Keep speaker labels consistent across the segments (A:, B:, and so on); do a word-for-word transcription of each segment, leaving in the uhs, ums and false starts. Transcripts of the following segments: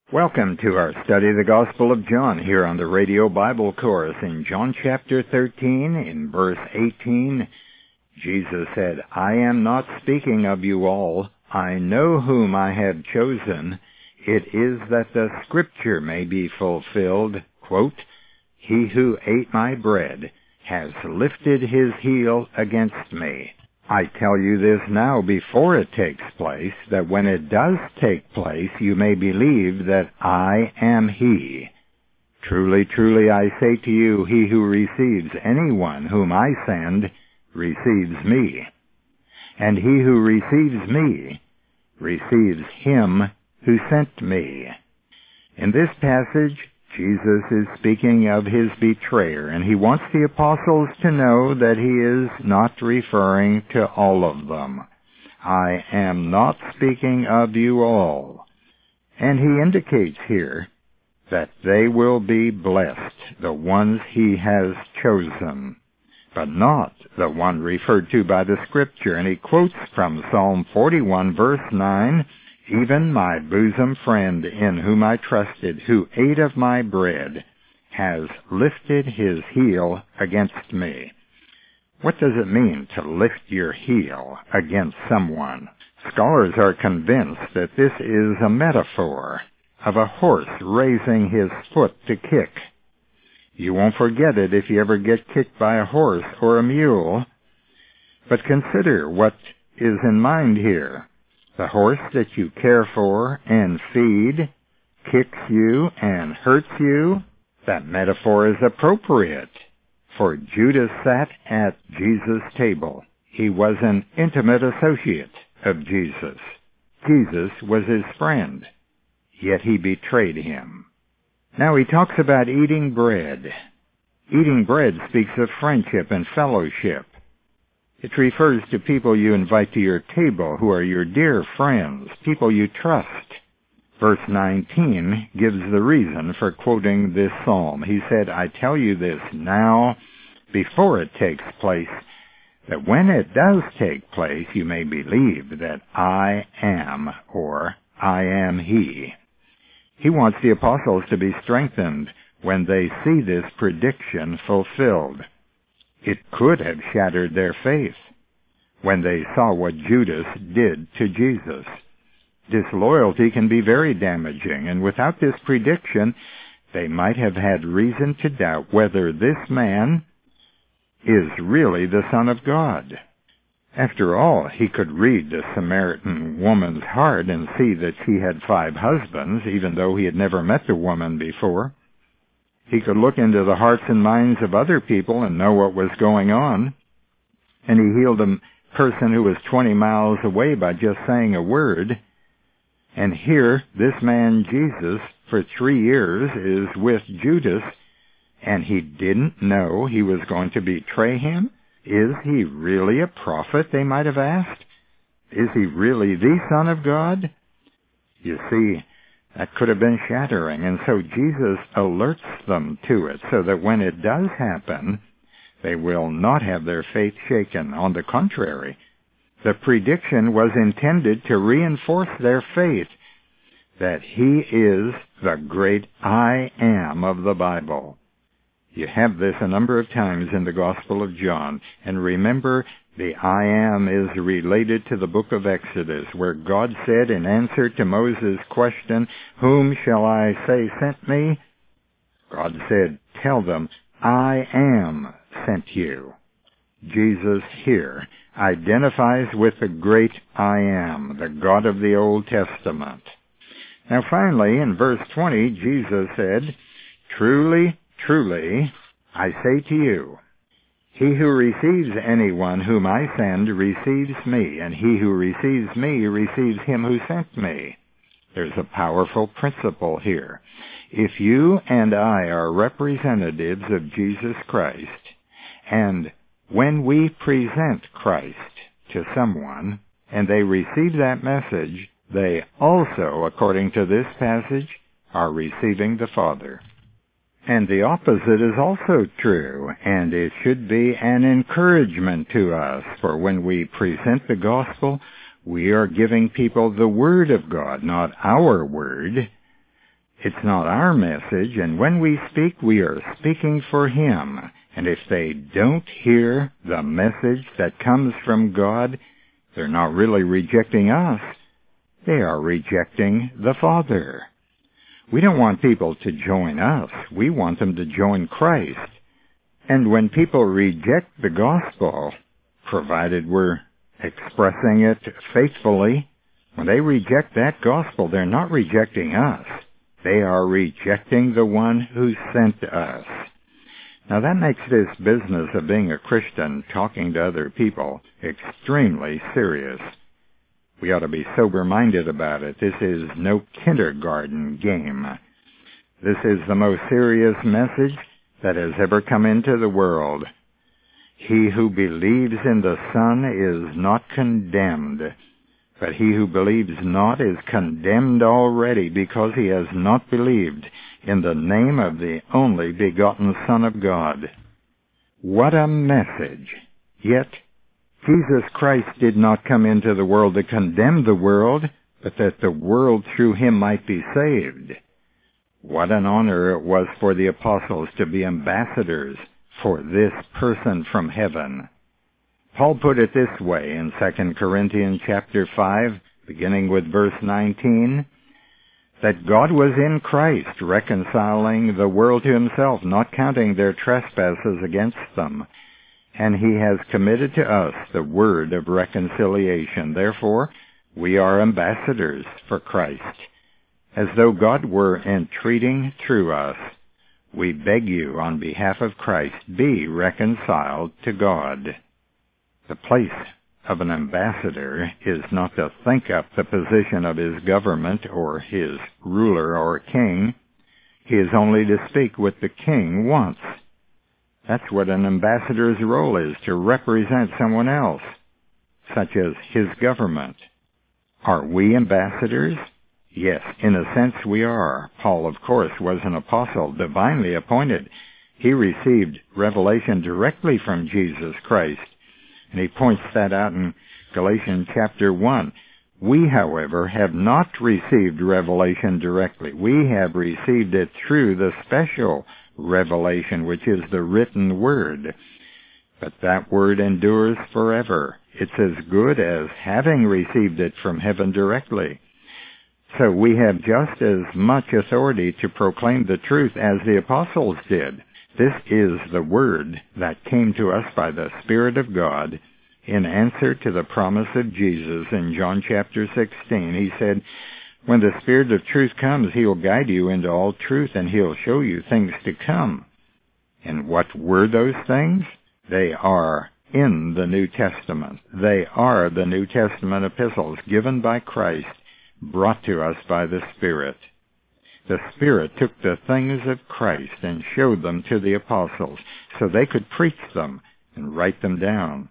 A: Welcome to our study of the Gospel of John here on the Radio Bible Course. In John chapter thirteen, in verse eighteen, Jesus said, "I am not speaking of you all. I know whom I have chosen. It is that the Scripture may be fulfilled." Quote, "He who ate my bread has lifted his heel against me. I tell you this now before it takes place, that when it does take place, you may believe that I am he. Truly, truly, I say to you, he who receives anyone whom I send receives me. And he who receives me receives him who sent me." In this passage, Jesus is speaking of his betrayer, and he wants the apostles to know that he is not referring to all of them. "I am not speaking of you all." And he indicates here that they will be blessed, the ones he has chosen, but not the one referred to by the Scripture. And he quotes from Psalm forty-one, verse nine, "Even my bosom friend in whom I trusted, who ate of my bread, has lifted his heel against me." What does it mean to lift your heel against someone? Scholars are convinced that this is a metaphor of a horse raising his foot to kick. You won't forget it if you ever get kicked by a horse or a mule. But consider what is in mind here. The horse that you care for and feed kicks you and hurts you. That metaphor is appropriate, for Judas sat at Jesus' table. He was an intimate associate of Jesus. Jesus was his friend, yet he betrayed him. Now he talks about eating bread. Eating bread speaks of friendship and fellowship. It refers to people you invite to your table who are your dear friends, people you trust. Verse nineteen gives the reason for quoting this psalm. He said, "I tell you this now before it takes place, that when it does take place, you may believe that I am, or I am he." He wants the apostles to be strengthened when they see this prediction fulfilled. It could have shattered their faith when they saw what Judas did to Jesus. Disloyalty can be very damaging, and without this prediction, they might have had reason to doubt whether this man is really the Son of God. After all, he could read the Samaritan woman's heart and see that she had five husbands, even though he had never met the woman before. He could look into the hearts and minds of other people and know what was going on. And he healed a person who was twenty miles away by just saying a word. And here, this man Jesus, for three years, is with Judas, and he didn't know he was going to betray him? Is he really a prophet, they might have asked? Is he really the Son of God? You see, that could have been shattering, and so Jesus alerts them to it, so that when it does happen, they will not have their faith shaken. On the contrary, the prediction was intended to reinforce their faith that he is the great I Am of the Bible. You have this a number of times in the Gospel of John, and remember, the I Am is related to the book of Exodus, where God said in answer to Moses' question, "Whom shall I say sent me?" God said, "Tell them, I am sent you." Jesus here identifies with the great I Am, the God of the Old Testament. Now finally, in verse twenty, Jesus said, "Truly, truly, I say to you, he who receives anyone whom I send receives me, and he who receives me receives him who sent me." There's a powerful principle here. If you and I are representatives of Jesus Christ, and when we present Christ to someone, and they receive that message, they also, according to this passage, are receiving the Father. And the opposite is also true, and it should be an encouragement to us, for when we present the gospel, we are giving people the Word of God, not our word. It's not our message, and when we speak, we are speaking for Him. And if they don't hear the message that comes from God, they're not really rejecting us. They are rejecting the Father. We don't want people to join us. We want them to join Christ. And when people reject the gospel, provided we're expressing it faithfully, when they reject that gospel, they're not rejecting us. They are rejecting the one who sent us. Now that makes this business of being a Christian, talking to other people, extremely serious. We ought to be sober-minded about it. This is no kindergarten game. This is the most serious message that has ever come into the world. He who believes in the Son is not condemned, but he who believes not is condemned already, because he has not believed in the name of the only begotten Son of God. What a message! Yet, Jesus Christ did not come into the world to condemn the world, but that the world through him might be saved. What an honor it was for the apostles to be ambassadors for this person from heaven. Paul put it this way in Second Corinthians chapter five, beginning with verse nineteen, that God was in Christ reconciling the world to himself, not counting their trespasses against them. And he has committed to us the word of reconciliation. Therefore, we are ambassadors for Christ. As though God were entreating through us, we beg you on behalf of Christ, be reconciled to God. The place of an ambassador is not to think up the position of his government or his ruler or king. He is only to speak what the king wants. That's what an ambassador's role is, to represent someone else, such as his government. Are we ambassadors? Yes, in a sense we are. Paul, of course, was an apostle, divinely appointed. He received revelation directly from Jesus Christ. And he points that out in Galatians chapter one. We, however, have not received revelation directly. We have received it through the special revelation, which is the written word. But that word endures forever. It's as good as having received it from heaven directly. So we have just as much authority to proclaim the truth as the apostles did. This is the word that came to us by the Spirit of God in answer to the promise of Jesus in John chapter sixteen. He said, when the Spirit of truth comes, he'll guide you into all truth, and he'll show you things to come. And what were those things? They are in the New Testament. They are the New Testament epistles given by Christ, brought to us by the Spirit. The Spirit took the things of Christ and showed them to the apostles so they could preach them and write them down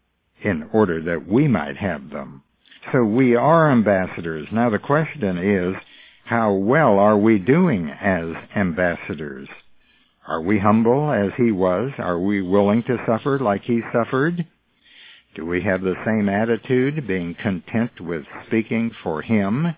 A: in order that we might have them. So we are ambassadors. Now the question is, how well are we doing as ambassadors? Are we humble as he was? Are we willing to suffer like he suffered? Do we have the same attitude, being content with speaking for him?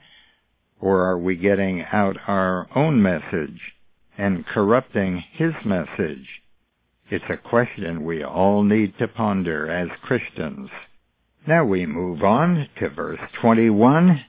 A: Or are we getting out our own message and corrupting his message? It's a question we all need to ponder as Christians. Now we move on to verse twenty-one.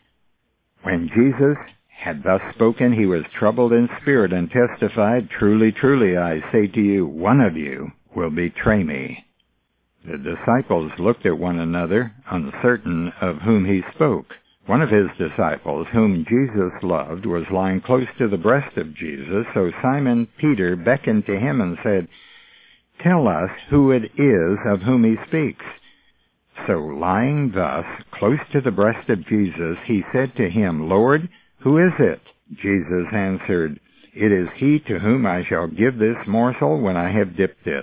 A: When Jesus had thus spoken, he was troubled in spirit and testified, truly, truly, I say to you, one of you will betray me. The disciples looked at one another, uncertain of whom he spoke. One of his disciples, whom Jesus loved, was lying close to the breast of Jesus, so Simon Peter beckoned to him and said, tell us who it is of whom he speaks. So lying thus, close to the breast of Jesus, he said to him, Lord, who is it? Jesus answered, it is he to whom I shall give this morsel when I have dipped it.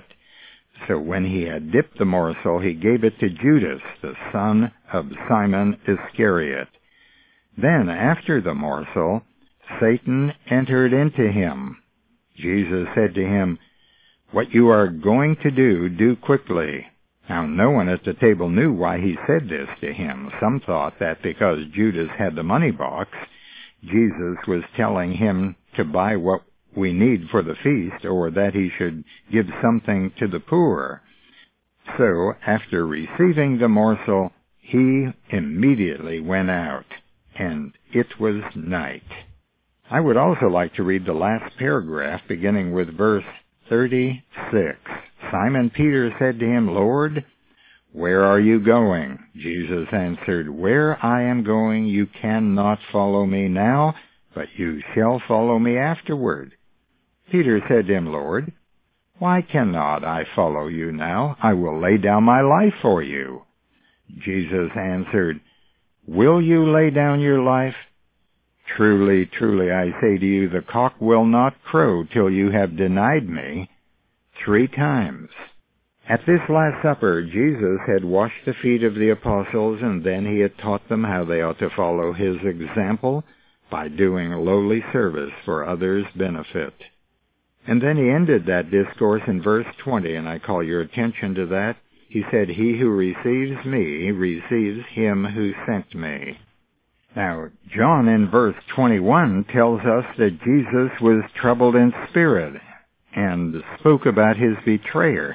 A: So when he had dipped the morsel, he gave it to Judas, the son of Simon Iscariot. Then, after the morsel, Satan entered into him. Jesus said to him, what you are going to do, do quickly. Now, no one at the table knew why he said this to him. Some thought that because Judas had the money box, Jesus was telling him to buy what we need for the feast, or that he should give something to the poor. So, after receiving the morsel, he immediately went out, and it was night. I would also like to read the last paragraph, beginning with verse thirty-six. Simon Peter said to him, Lord, where are you going? Jesus answered, Where I am going you cannot follow me now, but you shall follow me afterward. Peter said to him, Lord, why cannot I follow you now? I will lay down my life for you. Jesus answered, Will you lay down your life? Truly, truly, I say to you, the cock will not crow till you have denied me three times. At this Last Supper, Jesus had washed the feet of the apostles, and then he had taught them how they ought to follow his example by doing lowly service for others' benefit. And then he ended that discourse in verse twenty, and I call your attention to that. He said, He who receives me receives him who sent me. Now, John in verse twenty-one tells us that Jesus was troubled in spirit and spoke about his betrayer.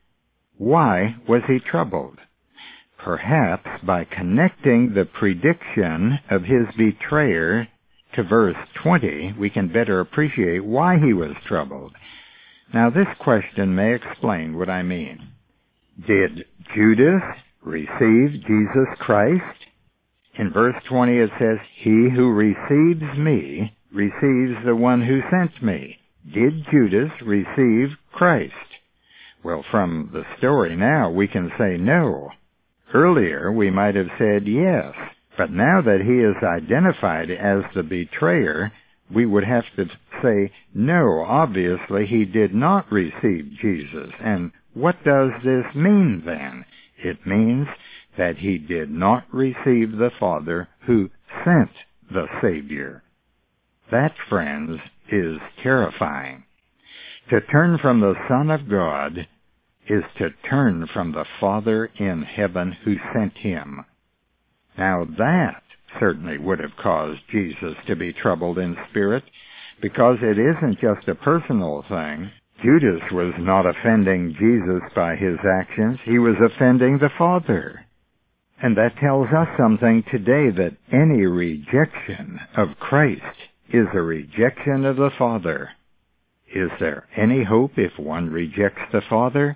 A: Why was he troubled? Perhaps by connecting the prediction of his betrayer to verse twenty, we can better appreciate why he was troubled. Now, this question may explain what I mean. Did Judas receive Jesus Christ? In verse twenty it says, He who receives me receives the one who sent me. Did Judas receive Christ? Well, from the story now, we can say no. Earlier, we might have said yes. But now that he is identified as the betrayer, we would have to say, no, obviously he did not receive Jesus. And what does this mean then? It means that he did not receive the Father who sent the Savior. That, friends, is terrifying. To turn from the Son of God is to turn from the Father in heaven who sent him. Now that certainly would have caused Jesus to be troubled in spirit, because it isn't just a personal thing. Judas was not offending Jesus by his actions. He was offending the Father. And that tells us something today, that any rejection of Christ is a rejection of the Father. Is there any hope if one rejects the Father?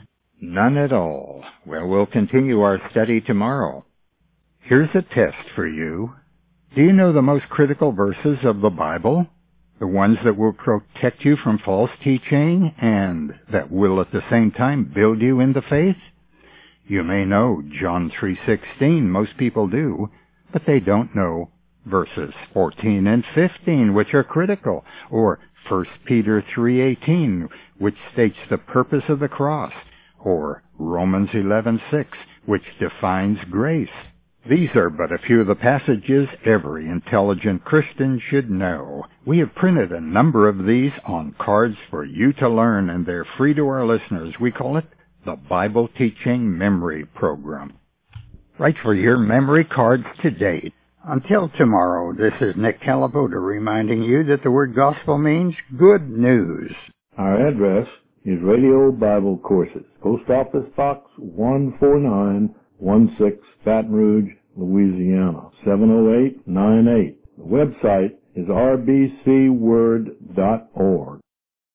A: None at all. Well, we'll continue our study tomorrow. Here's a test for you. Do you know the most critical verses of the Bible? The ones that will protect you from false teaching and that will at the same time build you in the faith? You may know John three sixteen, most people do, but they don't know verses fourteen and fifteen, which are critical, or First Peter three eighteen, which states the purpose of the cross, or Romans eleven six, which defines grace. These are but a few of the passages every intelligent Christian should know. We have printed a number of these on cards for you to learn, and they're free to our listeners. We call it the Bible Teaching Memory Program. Write for your memory cards today. Until tomorrow, this is Nick Calabota reminding you that the word gospel means good news.
B: Our address is Radio Bible Courses, Post Office Box one four nine one six, Baton Rouge, Louisiana, seven oh eight nine eight. The website is r b c word dot org.